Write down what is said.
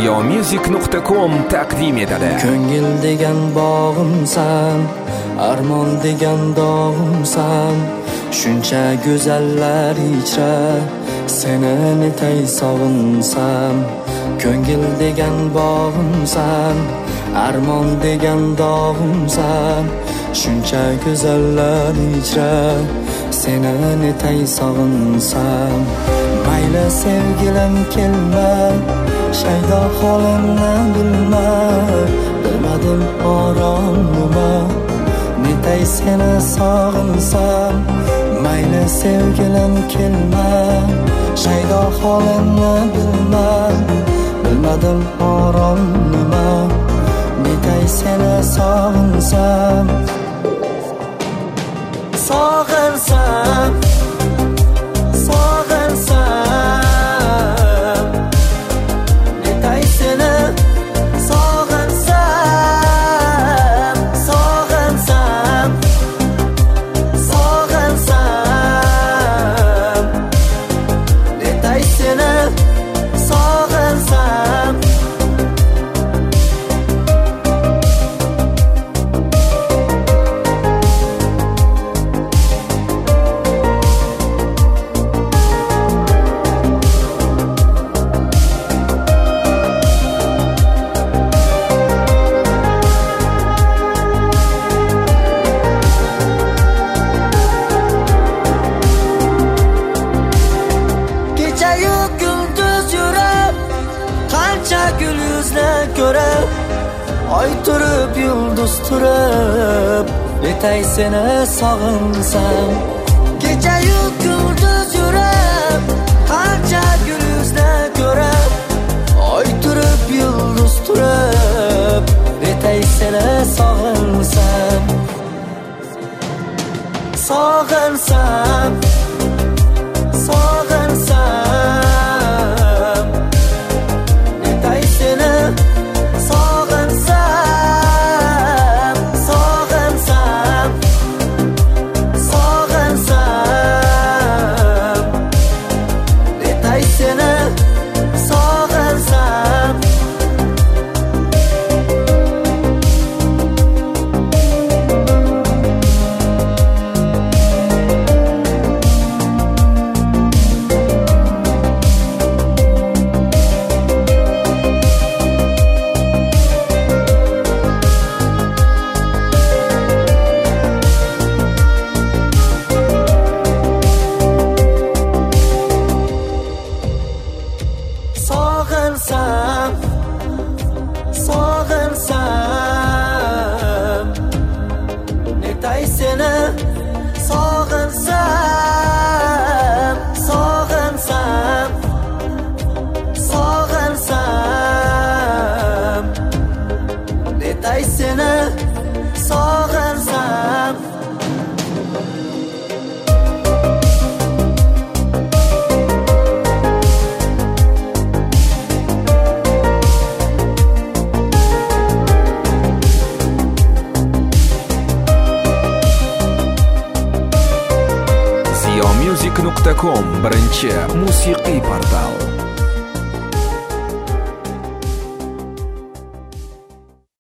siyomusic.com taqdim etadi. Ko'ngil degan bog'imsan, armon degan dog'imsan, shuncha go'zallar ichra seni netay sog'insam. Ko'ngil degan bog'imsan, armon degan dog'imsan, shuncha go'zallar ichra seni netay sog'insam. Mayli sevgilim kelma, shaydo holimni bilma, bilmadim orom nima, netay seni sog'insam. Mayli sevgilim kelma, shaydo holimni bilma, bilmadim orom nima, netay seni sog'insam. Sog'insam, sog'insam, netay seni sog'insam. Sog'insam, sog'insam, netay seni sog'insam. Qancha gul yuzla ko'rib, oy turib yulduz turib, netay seni sog'insam. Kecha-yu kunduz yurib, qancha gul yuzla ko'rib, oy turib yulduz turib, netay seni sog'insam. Sog'insam, sog'insam, netay seni sog'insam. Sog'insam, sog'insam, netay seni sog'insam. Sog'insam, sog'insam, netay seni sog'insam. Sog'insam, sog'insam, netay seni sog'insam. siyomusic.com birinchi musiqiy portal.